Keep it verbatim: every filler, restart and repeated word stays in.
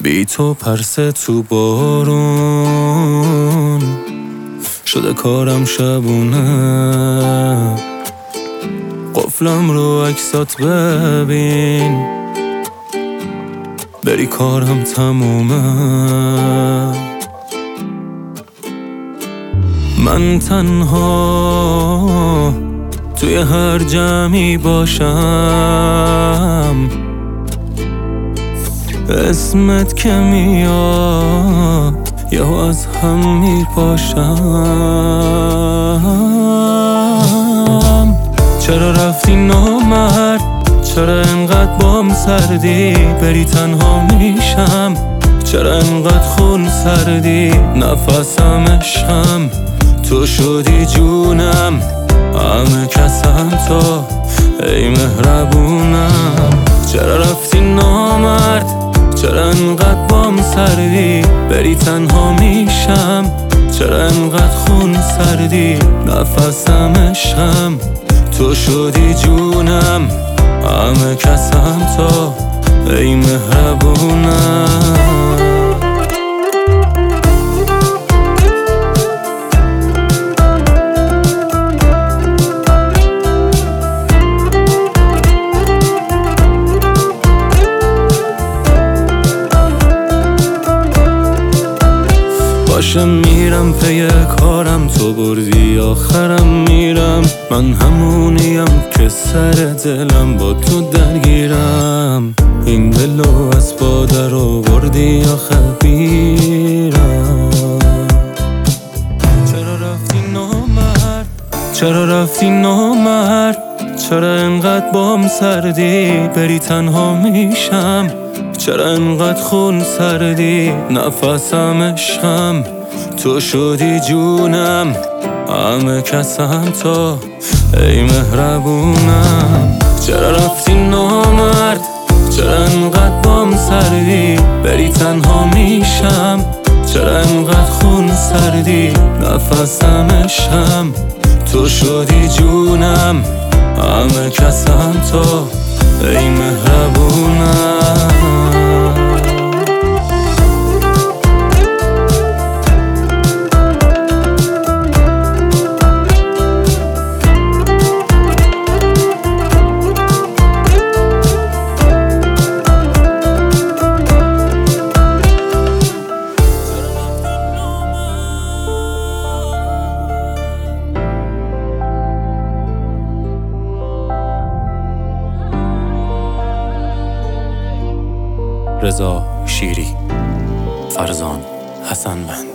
بی تو پرسه تو بارون شده کارم شبونه، قفلم رو عکسات ببین بری کارم تمومه. من تنها توی هر جمعی باشم، اسمت که میاد یهو از هم میپاشم. چرا رفتی نامرد، چرا انقدر بام سردی، بری تنها میشم، چرا انقدر خون سردی، نفسم عشقم تو شدی جونم، همه کسم تو ای مهربونم. چرا رفتی نامرد، چرا انقدر بام سردی، بری تنها میشم، چرا انقدر خون سردی، نفسم عشقم تو شدی جونم، همه کسم تو ای مهربونم. باشه میرم پی کارم، تو بردی آخرم میرم، من همونیم که سر دلم با تو درگیرم، این دلو از پا در آوردی آخه بیرم. چرا رفتی نامرد، چرا رفتی نامرد، چرا انقدر بام سردی، بری تنها میشم، چرا انقدر خون سردی، نفسم عشقم تو شدی جونم، همه کسم تو ای مهربونم. چرا رفتی نامرد، چرا انقدر بام سردی، بری تنها میشم، چرا انقدر خون سردی، نفسم عشقم تو شدی جونم، همه کسم تو ای مهربونم. رضا شیری، فرزان حسنوند.